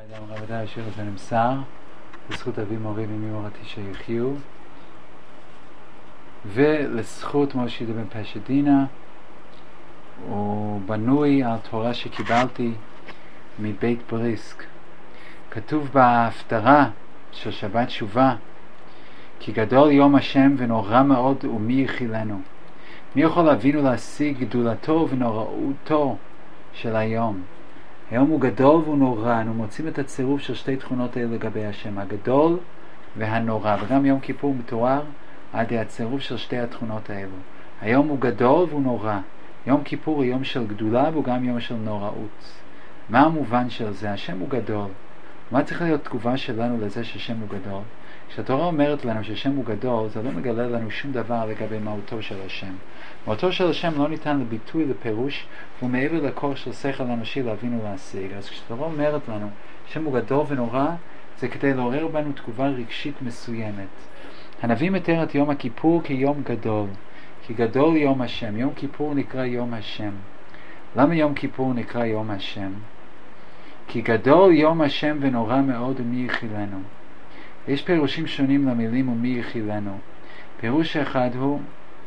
אדם רבדי אשר זה נמסר לזכות אבי מורי ומי מורתי שיחיו ולזכות משה בן פשדינה. הוא בנוי על תורה שקיבלתי מבית בריסק. כתוב בהפטרה של שבת תשובה כי גדול יום השם ונורא מאוד ומי יחילנו. מי יכול להבין ולהשיג גדולתו ונוראותו של היום? היום הוא גדול והוא נורא. אנו מוצאים את הצירוף של שתי תכונות האלה לגבי השם, הגדול והנורא, וגם יום כיפור מתואר על ידי הצירוף של שתי התכונות האלו. היום הוא גדול והוא נורא. יום כיפור הוא יום של גדולה והוא גם יום של נוראות. מה המובן של זה? השם הוא גדול. מה צריך להיות תגובה שלנו לזה שהשם הוא גדול? כשהתורה אומרת לנו שהשם הוא גדול, זה לא מגלה לנו שום דבר לגבי מהותו של השם. מהותו של השם לא ניתן לביטוי, לפירוש, והוא מעבר לכוח של שכל אנושי להבין ולהשיג. אז כשהתורה אומרת לנו שהשם הוא גדול ונורא, זה כדי לעורר בנו תגובה רגשית מסוימת. הנביא מתאר את יום הכיפור כיום גדול, כי גדול יום השם. יום כיפור נקרא יום השם. למה יום כיפור נקרא יום השם? כי גדול יום השם ונורא מאוד ומי יחילנו. יש פירושים שונים למילים ומי יחילנו. פירוש אחד הוא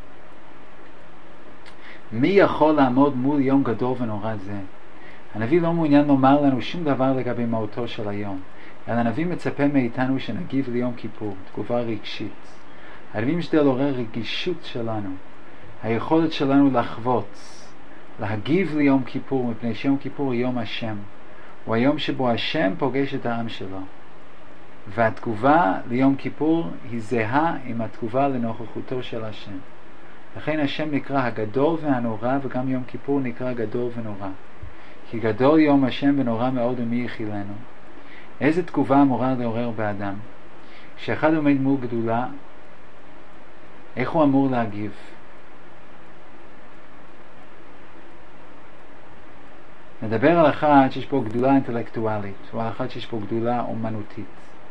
מי יכול לעמוד מול יום גדול ונורא זה? הנביא לא מעוניין לומר לנו שום דבר לגבי מהותו של היום, אלא הנביא מצפה מאיתנו שנגיב ליום כיפור, תגובה רגשית. הנביא משתדל לעורר רגישות שלנו, היכולת שלנו לחוות, להגיב ליום כיפור, מפני שיום כיפור הוא יום השם. הוא היום שבו השם פוגש את העם שלו. והתגובה ליום כיפור היא זהה עם התגובה לנוכחותו של השם. לכן השם נקרא הגדול והנורא, וגם יום כיפור נקרא גדול ונורא. כי גדול יום השם ונורא מאוד ומי יחילנו. איזה תגובה אמורה לעורר באדם? כשאחד עומד מול גדולה, איך הוא אמור להגיב? נדבר על אחד שיש פה גדולה אינטלקטואלית, או על אחד שיש פה גדולה אומנותית.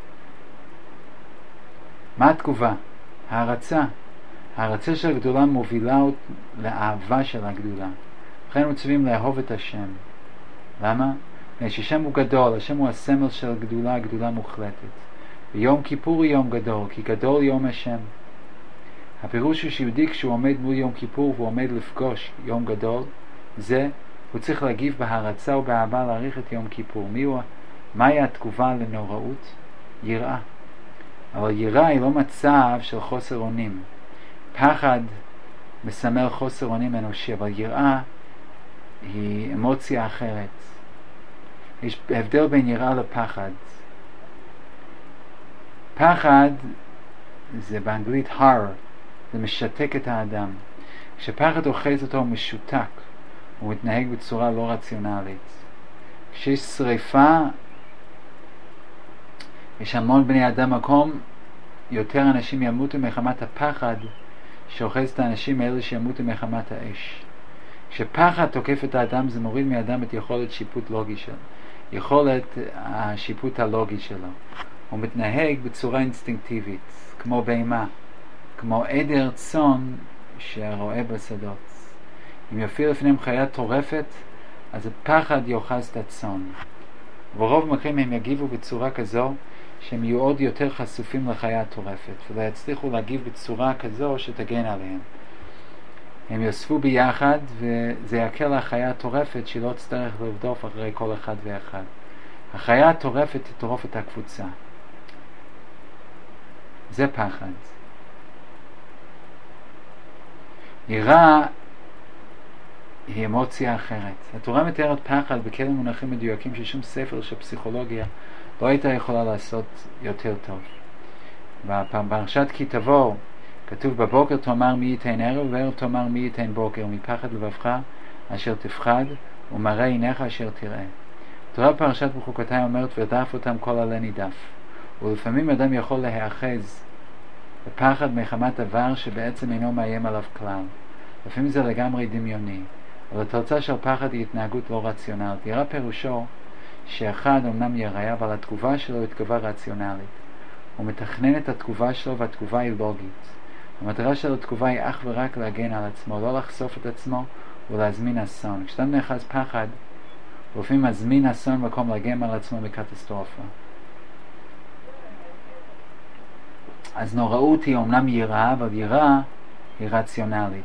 מה התגובה? הערצה. הערצה של הגדולה מובילה לאהבה של הגדולה. לכן מצווים לאהוב את השם. למה? כי השם הוא גדול, השם הוא הסמל של גדולה, גדולה מוחלטת. ויום כיפור הוא יום גדול, כי גדול יום השם. הפירוש הוא שיהודי כשהוא עומד מול יום כיפור והוא עומד לפגוש יום גדול, זה הוא צריך להגיב בהרצה ובאהבה להעריך את יום כיפור. מהי התגובה לנוראות? יראה. אבל יראה היא לא מצב של חוסר אונים. פחד מסמל חוסר אונים אנושי, אבל יראה היא אמוציה אחרת. יש הבדל בין יראה לפחד. פחד זה באנגלית horror, זה משתק את האדם. כשפחד אוחז אותו הוא משותק, הוא מתנהג בצורה לא רציונלית. כשיש שריפה, יש המון בני אדם מקום, יותר אנשים ימותו מחמת הפחד שאוחז את האנשים האלה שימותו מחמת האש. כשפחד תוקף את האדם זה מוריד מאדם את יכולת שיפוט לוגי שלו, יכולת השיפוט הלוגי שלו. הוא מתנהג בצורה אינסטינקטיבית, כמו בהמה, כמו עדר צאן שרואה בשדות. אם יופיע לפניהם חיה טורפת, אז הפחד יאחז את הצאן. ברוב המקרים הם יגיבו בצורה כזו שהם יהיו עוד יותר חשופים לחיה הטורפת, ולא יצליחו להגיב בצורה כזו שתגן עליהם. הם יוספו ביחד, וזה יקל לחיה הטורפת שהיא לא תצטרך לרדוף אחרי כל אחד ואחד. החיה הטורפת תטרוף את הקבוצה. זה פחד. יראה היא אמוציה אחרת. התורה מתארת פחד בכאלה מונחים מדויקים ששום ספר של פסיכולוגיה לא הייתה יכולה לעשות יותר טוב. בפרשת כי תבוא כתוב בבוקר תאמר מי ייתן ערב ובערב תאמר מי ייתן בוקר, מפחד לבבך אשר תפחד ומראה עיניך אשר תראה. התורה בפרשת בחוקותיי אומרת ודף אותם כל עלה נידף. ולפעמים אדם יכול להיאחז בפחד מחמת דבר שבעצם אינו מאיים עליו כלל. לפעמים זה לגמרי דמיוני. אבל התוצאה של פחד היא התנהגות לא רציונלית. יראה פירושו שאחד אמנם יראה, אבל התגובה שלו היא תגובה רציונלית. הוא מתכנן את התגובה שלו והתגובה היא לוגית. המטרה של התגובה היא אך ורק להגן על עצמו, לא לחשוף את עצמו ולהזמין אסון. כשאדם נאחז פחד, ולפעמים מזמין אסון מקום להגן על עצמו מקטסטרופה. אז נוראות היא אומנם יראה, אבל יראה היא רציונלית.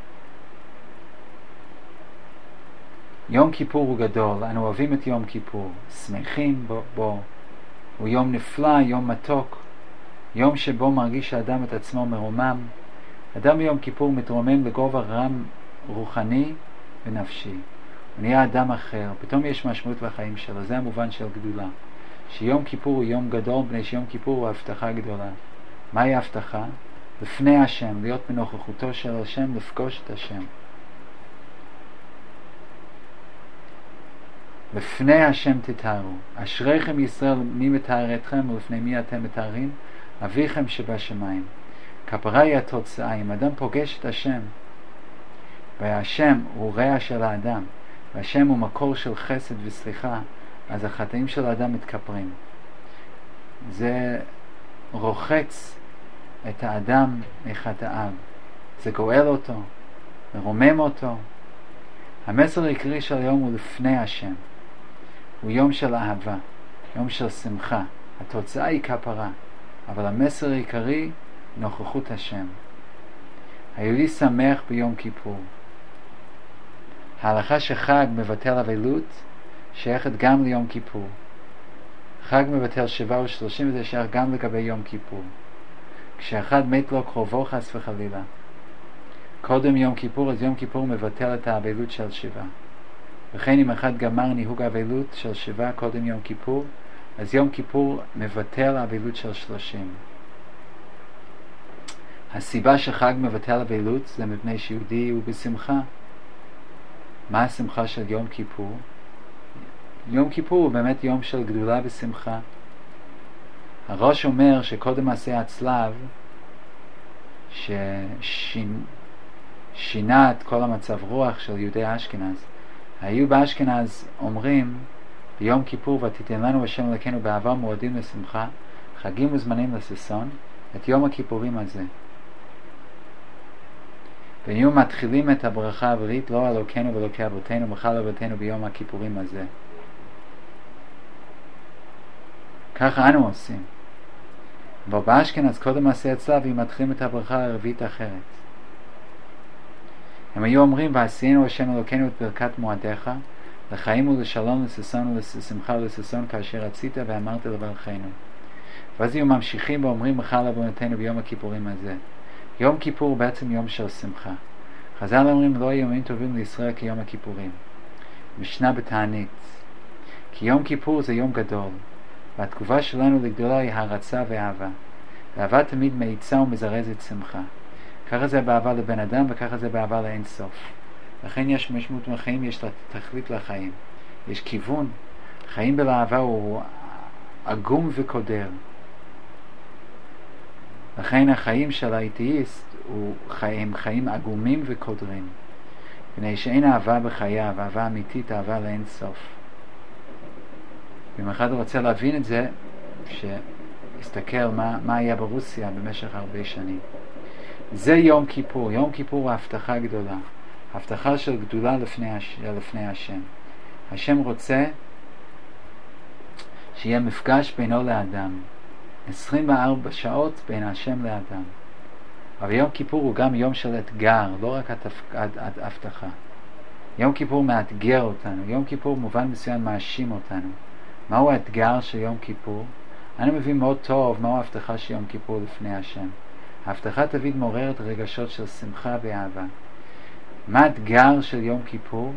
יום כיפור הוא גדול, אנו אוהבים את יום כיפור, שמחים בו. הוא יום נפלא, יום מתוק, יום שבו מרגיש האדם את עצמו מרומם. אדם ביום כיפור מתרומם לגובה רם רוחני ונפשי. הוא נהיה אדם אחר, פתאום יש משמעות בחיים שלו, זה המובן של גדולה. שיום כיפור הוא יום גדול, בני שיום כיפור הוא הבטחה גדולה. מהי ההבטחה? לפני השם, להיות בנוכחותו של השם, לפגוש את השם. לפני השם תתארו. אשריכם ישראל, מי מתאר אתכם ולפני מי אתם מתארים? אביכם שבשמיים. כפרה היא התוצאה. אם אדם פוגש את השם, והשם הוא רע של האדם, והשם הוא מקור של חסד וסליחה, אז החטאים של האדם מתכפרים. זה רוחץ את האדם מחטאיו. זה גואל אותו, מרומם אותו. המסר העיקרי של היום הוא לפני השם. הוא יום של אהבה, יום של שמחה. התוצאה היא כפרה, אבל המסר העיקרי נוכחות השם. היהודי שמח ביום כיפור. ההלכה שחג מבטל אבלות שייכת גם ליום כיפור. חג מבטל 7 ו-30 וזה שייך גם לגבי יום כיפור. כשאחד מת לו קרובו חס וחלילה, קודם יום כיפור, אז יום כיפור מבטל את האבלות של 7. וכן אם אחד גמר ניהוג האבלות של 7 קודם יום כיפור, אז יום כיפור מבטל האבלות של 30. הסיבה שחג מבטל אבלות זה מפני שיהודי הוא בשמחה. מה השמחה של יום כיפור? יום כיפור הוא באמת יום של גדולה ושמחה. הראש אומר שקודם מעשה הצלב ששינה את כל המצב רוח של יהודי אשכנז, היו באשכנז אומרים ביום כיפור ותיתן לנו השם אלוקינו באהבה מועדים לשמחה, חגים וזמנים לששון, את יום הכיפורים הזה. והיו מתחילים את הברכה העברית לא אלוקינו ואלוקי אבותינו מחל אבותינו ביום הכיפורים הזה. ככה אנו עושים. אבל באשכנז קודם מעשה הצלב הם מתחילים את הברכה הערבית אחרת. הם היו אומרים ועשיינו השם אלוקינו את ברכת מועדיך לחיים ולשלום לששון ולשמחה ולששון כאשר רצית ואמרת לברכנו. ואז היו ממשיכים ואומרים מחל אבותינו ביום הכיפורים הזה. יום כיפור הוא בעצם יום של שמחה. חז"ל אומרים לא יומים טובים לישראל כיום הכיפורים. משנה בתענית. כי יום כיפור זה יום גדול. והתגובה שלנו לגדולה היא הרצה ואהבה. ואהבה תמיד מאיצה ומזרזת שמחה. ככה זה באהבה לבן אדם וככה זה באהבה לאין סוף. לכן יש משמעות בחיים, יש תכלית לחיים. יש כיוון. חיים בלאהבה הוא עגום וקודר. לכן החיים של האתאיסט הם חיים עגומים וקודרים. בגלל שאין אהבה בחייו, אהבה אמיתית, אהבה לאין סוף. ואם אחד רוצה להבין את זה, שיסתכל מה היה ברוסיה במשך הרבה שנים. זה יום כיפור. יום כיפור הוא הבטחה גדולה. הבטחה של גדולה לפני השם. השם רוצה שיהיה מפגש בינו לאדם. 24 שעות בין השם לאדם. אבל יום כיפור הוא גם יום של אתגר, לא רק הבטחה. יום כיפור מאתגר אותנו. יום כיפור מובן מסוים מאשים אותנו. מהו האתגר של יום כיפור? אני מבין מאוד טוב מהו ההבטחה של יום כיפור לפני השם. ההבטחה תמיד מעוררת רגשות של שמחה ואהבה. מה האתגר של יום כיפור?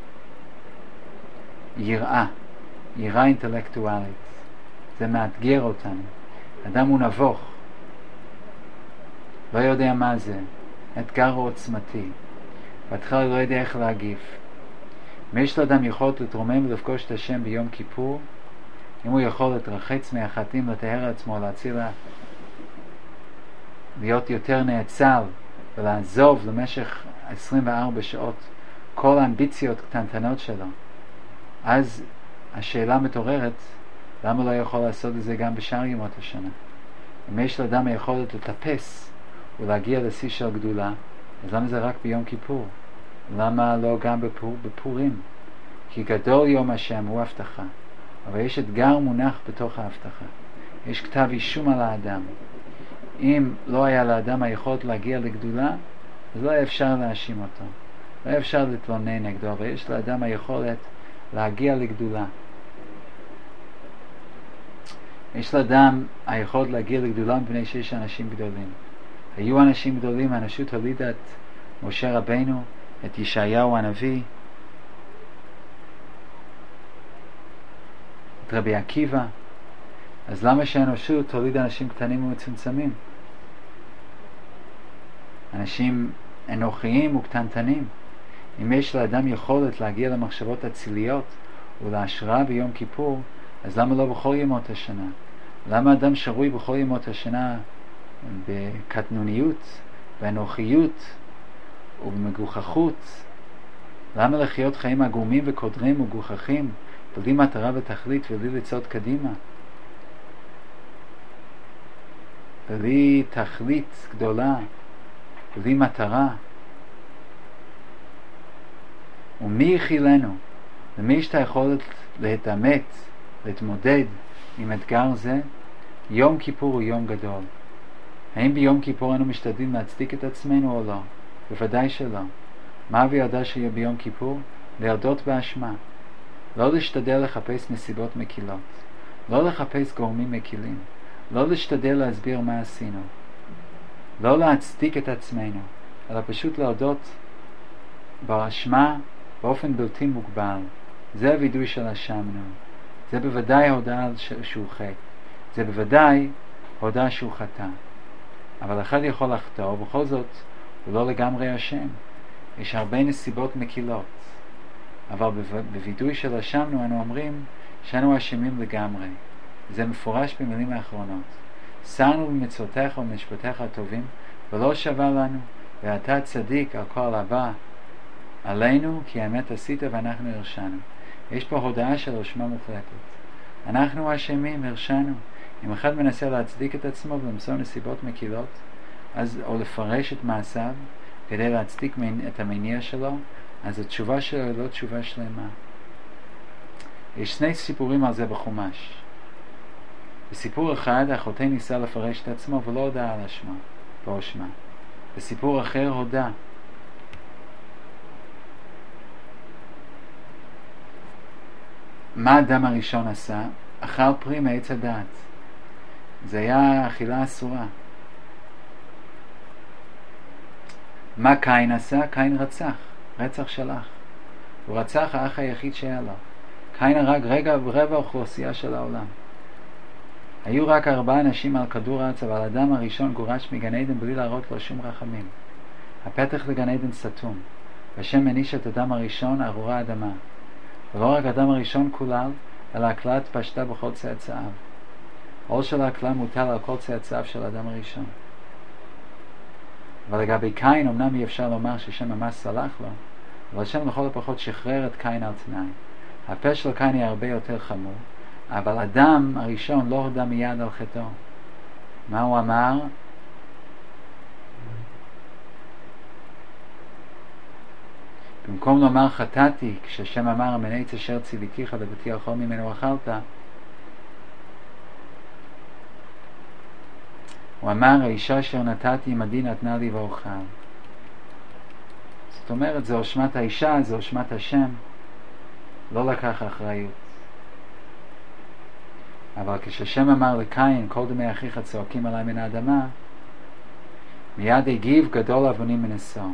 יראה. יראה אינטלקטואלית. זה מאתגר אותנו. אדם הוא נבוך. לא יודע מה זה. אתגר עוצמתי. בהתחלה לא יודע איך להגיב. אם יש לאדם יכולת לתרומם ולפגוש את השם ביום כיפור, אם הוא יכול להתרחץ מהחטאים, לטהר עצמו, להציל, להיות יותר נאצל ולעזוב למשך 24 שעות כל האמביציות קטנטנות שלו, אז השאלה מתעוררת, למה לא יכול לעשות את זה גם בשאר ימות השנה? אם יש לאדם היכולת לטפס ולהגיע לשיא של גדולה, אז למה זה רק ביום כיפור? למה לא גם בפורים? כי גדול יום השם הוא הבטחה, אבל יש אתגר מונח בתוך ההבטחה. יש כתב אישום על האדם. אם לא היה לאדם היכולת להגיע לגדולה, אז לא היה אפשר להאשים אותו, לא היה אפשר להתלונן נגדו, אבל יש לאדם היכולת להגיע לגדולה. יש לאדם היכולת להגיע לגדולה מפני שיש אנשים גדולים. היו אנשים גדולים, האנושות הולידה את משה רבנו, את ישעיהו הנביא, את רבי עקיבא. אז למה שהאנושות תוליד אנשים קטנים ומצומצמים? אנשים אנוכיים וקטנטנים. אם יש לאדם יכולת להגיע למחשבות הציליות ולהשראה ביום כיפור, אז למה לא בכל ימות השנה? למה אדם שרוי בכל ימות השנה בקטנוניות, באנוכיות ובמגוחכות? למה לחיות חיים עגומים וקודרים וגוחכים, בלי מטרה ותכלית ובלי לצעוד קדימה? בלי תכלית גדולה, בלי מטרה. ומי יכילנו? למי יש את היכולת להתמודד עם אתגר זה? יום כיפור הוא יום גדול. האם ביום כיפור אנו משתדלים להצדיק את עצמנו או לא? בוודאי שלא. מה וידע שיהיה ביום כיפור? להודות באשמה. לא להשתדל לחפש נסיבות מקילות. לא לחפש גורמים מקילים. לא להשתדל להסביר מה עשינו. לא להצדיק את עצמנו, אלא פשוט להודות באשמה באופן בלתי מוגבל. זה הווידוי של אשמנו. זה בוודאי הודעה שהוא חטא. זה בוודאי הודעה שהוא חטא. אבל אחד יכול לחטוא, ובכל זאת הוא לא לגמרי אשם. יש הרבה נסיבות מקילות. אבל בווידוי של אשמנו אנו אומרים שאנו אשמים לגמרי. זה מפורש במילים האחרונות. שרנו במצוותיך ובמשפטיך הטובים, ולא שווה לנו, ואתה צדיק על כל הבא עלינו, כי האמת עשית ואנחנו הרשנו. יש פה הודעה של אשמה מוחלטת. אנחנו אשמים, הרשנו. אם אחד מנסה להצדיק את עצמו ולמצוא נסיבות מקילות, או לפרש את מעשיו כדי להצדיק את המניע שלו, אז התשובה שלו היא לא תשובה שלמה. יש שני סיפורים על זה בחומש. בסיפור אחד החוטא ניסה לפרש את עצמו ולא הודע על אשמה, באשמה. בסיפור אחר הודע. מה האדם הראשון עשה? אכל פרי מעץ הדעת. זה היה אכילה אסורה. מה קין עשה? קין רצח שלח. הוא רצח האח היחיד שהיה לו. קין הרג רבע האוכלוסייה של העולם. היו רק 4 אנשים על כדור הארץ, אבל האדם הראשון גורש מגן עדן בלי להראות לו שום רחמים. הפתח לגן עדן סתום. והשם מניש את האדם הראשון ארורה אדמה. ולא רק האדם הראשון כולל, אלא הכלל התפשטה בכל צאצאיו. עול של הכלל מוטל על כל צאצאיו של האדם הראשון. אבל לגבי קין, אמנם אי אפשר לומר ששם ממש סלח לו, אבל השם לכל הפחות שחרר את קין על תנאי. הפה של קין היא הרבה יותר חמור, אבל אדם הראשון לא הודע מיד על חטאו. מה הוא אמר? במקום לומר חטאתי, כשהשם אמר מן עץ אשר ציוויתיך לביתי אכול ממנו אכלת, הוא אמר האישה אשר נתתי עמדי נתנה לי ואוכל. זאת אומרת, זו אשמת האישה, זו אשמת השם. לא לקח אחריות. אבל כשהשם אמר לקין, כל דמי אחיך צועקים עליי מן האדמה, מיד הגיב גדול אבונים מנשוא.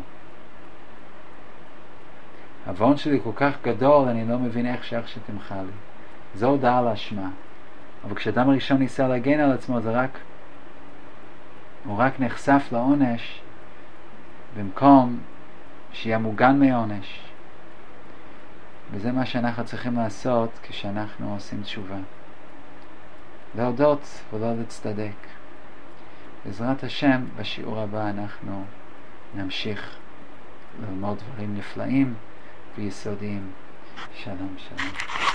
העוון שלי כל כך גדול, אני לא מבין איך שתמחה לי. זו הודעה על אשמה. אבל כשאדם הראשון ניסה להגן על עצמו, הוא רק נחשף לעונש במקום שיהיה מוגן מעונש. וזה מה שאנחנו צריכים לעשות כשאנחנו עושים תשובה. להודות ולא להצטדק. בעזרת השם, בשיעור הבא אנחנו נמשיך ללמוד דברים נפלאים ויסודיים. שלום שלום.